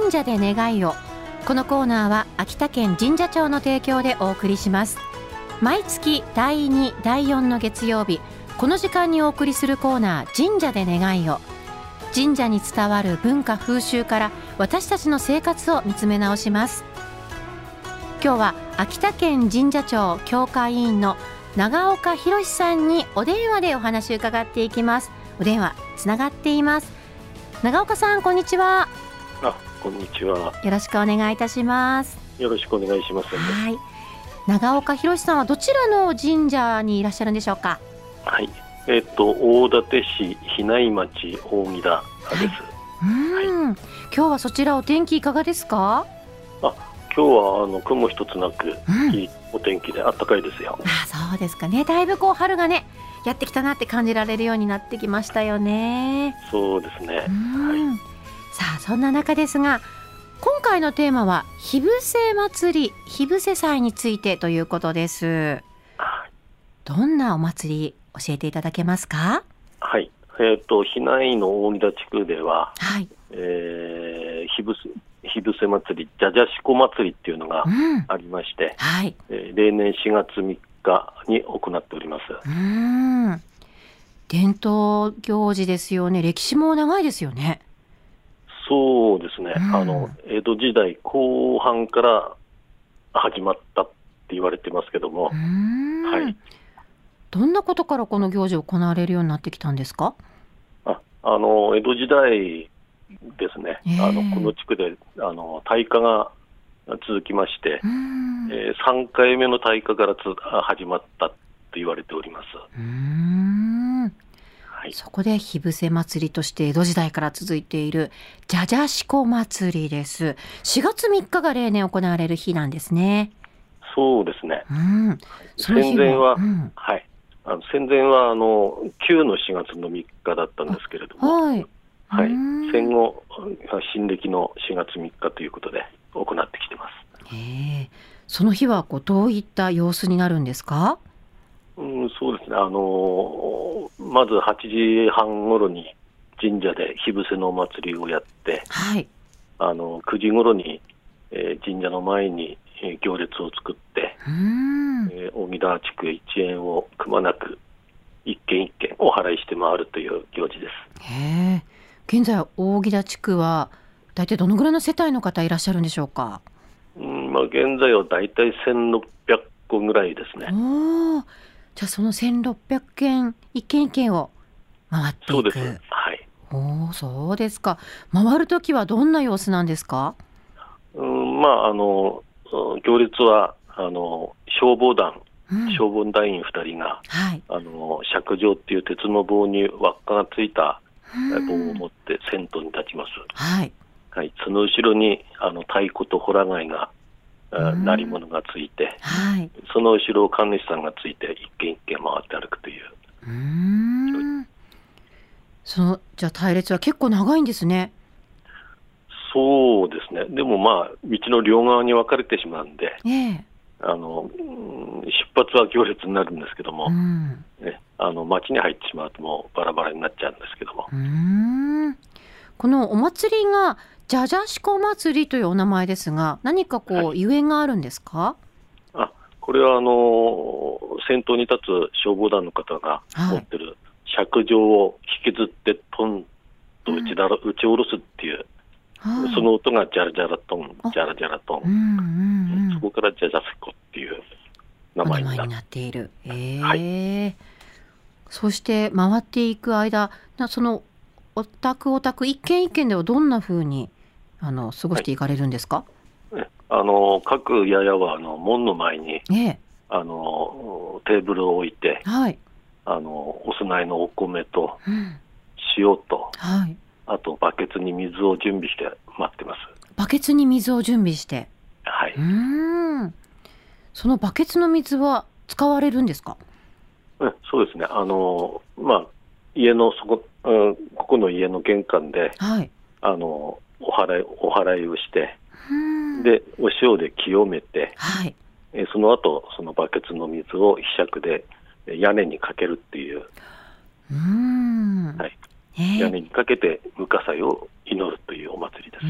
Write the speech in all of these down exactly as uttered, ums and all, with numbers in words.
神社で願いを。このコーナーは秋田県神社庁の提供でお送りします。毎月だいに、だいよんの月曜日、この時間にお送りするコーナー、神社で願いを。神社に伝わる文化風習から私たちの生活を見つめ直します。今日は秋田県神社庁協会委員の長岡博さんにお電話でお話を伺っていきます。お電話つながっています。長岡さん、こんにちは。 あ、こんにちは。 よろしくお願いいたします。 よろしくお願いします。 はい、長岡博さんはどちらの神社にいらっしゃるんでしょうか。 はい、えっと大館市比内町大宜田です。はい、 うん、はい、今日はそちらお天気いかがですか。 あ、今日はあの雲一つなく、うん、いいお天気で暖かいですよ。 あ、そうですかね。だいぶこう春がねやってきたなって感じられるようになってきましたよね。 そうですね。はい、 さあ、そんな中ですが、今回のテーマは火伏せ祭り、火伏せ祭についてということです。どんなお祭り教えていただけますか。 はい、えー、と比内の大宜田地区では、 はい、 えー、火伏せ火伏せ祭り、じゃじゃしこ祭りっていうのがありまして、うん、はい、えー、例年しがつみっかに行っております。 うーん、伝統行事ですよね。歴史も長いですよね。 そうですね、うん、あの江戸時代後半から始まったって言われてますけども、はい、 どんなことからこの行事行われるようになってきたんですか。 ああの江戸時代ですね、えー、あのこの地区であの大火が続きまして、えー、さんかいめの大火からつ始まったと言われております。 うーん、はい、そこで火伏せ祭りとして江戸時代から続いているじゃじゃしこ祭りです。しがつみっかが例年行われる日なんですね。 そうですね、 うん、その日戦前は、 うん、 はい、あの戦前はあの旧のしがつのみっかだったんですけれども、はい、はい、戦後新暦のしがつみっかということで行ってきてます。 へ、その日はこうどういった様子になるんですか。 うん、そうですね、あのまずはちじはん頃に神社で火伏せのお祭りをやって、はい、あのくじ頃に、えー、神社の前に、えー、行列を作って、うん、えー、大宜田地区一円をくまなく一軒一軒お祓いして回るという行事です。 へ、現在大宜田地区は大体どのぐらいの世帯の方いらっしゃるんでしょうか。 うん、まあ、現在は大体せんろっぴゃっこぐらいですね。 お、じゃあそのせんろっぴゃくけん一軒一軒を回っていく。 そうです、はい、 お、そうですか。回るときはどんな様子なんですか。 うん、まあ、あの行列はあの消防団、うん、消防団員ふたりが、はい、あの尺状っていう鉄の棒に輪っかがついた棒を持って先頭に立ちます。はい、はい、その後ろにあの太鼓とほら貝が鳴り物がついて、はい、その後ろを神主さんがついて一軒一軒回って歩くという。うーん、そのじゃあ隊列は結構長いんですね。 そうですね。でもまあ道の両側に分かれてしまうんで、えー、あの出発は行列になるんですけども、うんね、あの町に入ってしまうともうバラバラになっちゃうんですけども、 うーん、このお祭りがじゃじゃしこ祭りというお名前ですが、何かこう、はい、ゆえんがあるんですか。 あ、これはあの先頭に立つ消防団の方が持ってる尺状を引きずってトンと打ちだら、うん、打ち下ろすっていう、はい、その音がジャラジャラトンジャラジャラトン、うんうんうん、そこからジャジャスコっていう名前に な, になっている、えーはい、 そして回っていく間、そのお宅お宅一軒一軒ではどんな風にあの過ごしていかれるんですか。 はい、あの各ややはあの門の前に、ね、あのテーブルを置いて、はい、あのお供えのお米と、うん、塩と、はい、あとバケツに水を準備して待ってます。 バケツに水を準備して、 はい、 うーん、そのバケツの水は使われるんですか。 うん、そうですね、あの、まあ、家のそこ、うん、ここの家の玄関で、はい、あのお祓い、お祓いをして、でお塩で清めて、はい、えその後そのバケツの水をひしゃくで屋根にかけるっていう。 うーん、 はい、 屋根にかけて無火災を祈るというお祭りです。 うん、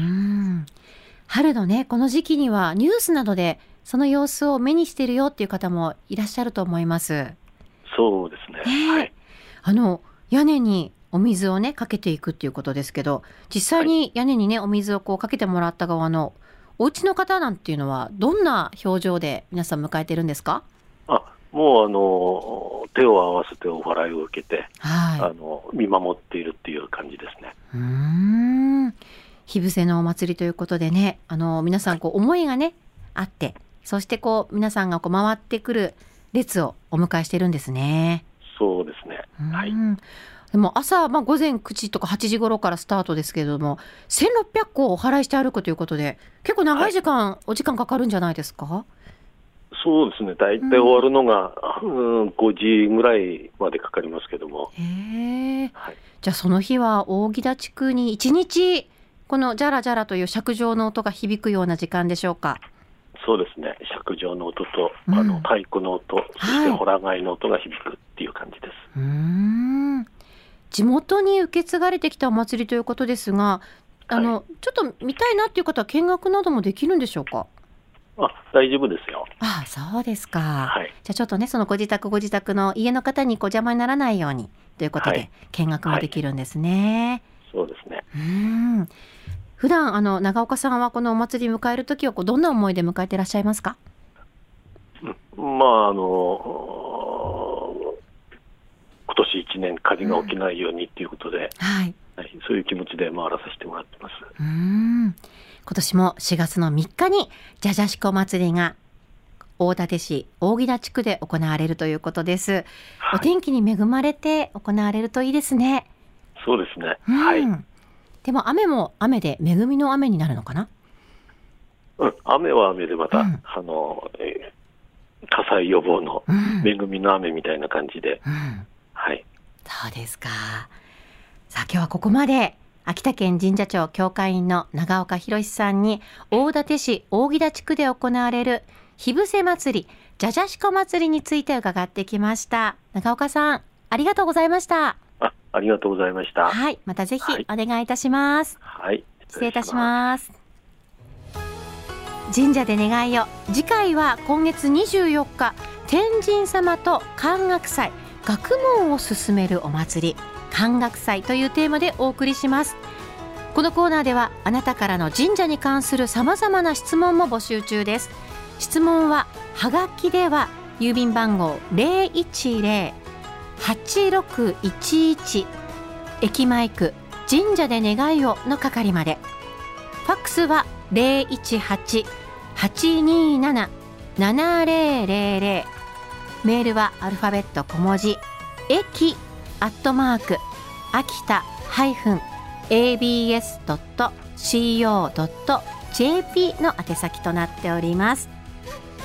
春のねこの時期にはニュースなどでその様子を目にしているよっていう方もいらっしゃると思います。 そうですね、えーはい、 あの屋根にお水をねかけていくっていうことですけど、実際に屋根にねお水をこうかけてもらった側のお家の方なんていうのはどんな表情で皆さん迎えてるんですか？ あもうあの手を合わせてお祓いを受けて、はい、あの見守っているっていう感じですね。 うーん、火伏せのお祭りということでね、あの皆さんこう思いがねあって、そしてこう皆さんがこう回ってくる列をお迎えしてるんですね。 そうですね、はい、 でも朝、まあ、午前くじとかはちじ頃からスタートですけれども、せんろっぴゃっこお祓いして歩くということで結構長い時間、はい、お時間かかるんじゃないですか？ そうですね、だいたい終わるのが、うんうん、ごじぐらいまでかかりますけども。 へー、はい、じゃあその日は扇田地区にいちにちこのジャラジャラという尺状の音が響くような時間でしょうか？ そうですね、尺状の音と、うん、あの太鼓の音、そしてホラ貝の音が響くっていう感じです。 うーん、地元に受け継がれてきたお祭りということですが、あの、はい、ちょっと見たいなっていう方は見学などもできるんでしょうか？ あ、大丈夫ですよ。 ああ、そうですか、 はい、 じゃあちょっとねそのご自宅ご自宅の家の方にこう邪魔にならないようにということで、はい、見学もできるんですね。 はい、そうですね。 うーん、普段あの長岡さんはこのお祭り迎えるときはこうどんな思いで迎えていらっしゃいますか？ うん、まああの今年いちねん火事が起きないようにっていうことで、うん、はいはい、そういう気持ちで回らさせてもらってます。 うーん、今年もしがつのみっかにじゃじゃしこ祭りが大館市扇田地区で行われるということです、はい、お天気に恵まれて行われるといいですね。 そうですね、 うん、 はい。 でも雨も雨で恵みの雨になるのかな？ うん、雨は雨でまた、うん、あの、えー、火災予防の恵みの雨みたいな感じで、うんうん、はい。 そうですか。さあ今日はここまで秋田県神社庁教会員の長岡博さんに大館市扇田地区で行われる火伏せ祭りじゃじゃしこ祭りについて伺ってきました。長岡さんありがとうございました。 あ、ありがとうございました。 はい、またぜひお願いいたします。 はい、 失礼いたします。神社で願いを、次回は今月にじゅうよっか天神様と漢学祭学問を進めるお祭り漢学祭というテーマでお送りします。このコーナーではあなたからの神社に関するさまざまな質問も募集中です。質問ははがきでは郵便番号 ゼロいちゼロ はちろくいちいち 駅前区神社で願いをの係まで、ファックスは ゼロいちはち はちになな ななゼロゼロゼロ、メールはアルファベット小文字駅アットマーク秋田 エービーエスドットシーオードットジェーピー の宛先となっております。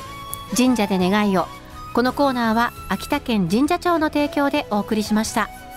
神社で願いを、このコーナーは秋田県神社庁の提供でお送りしました。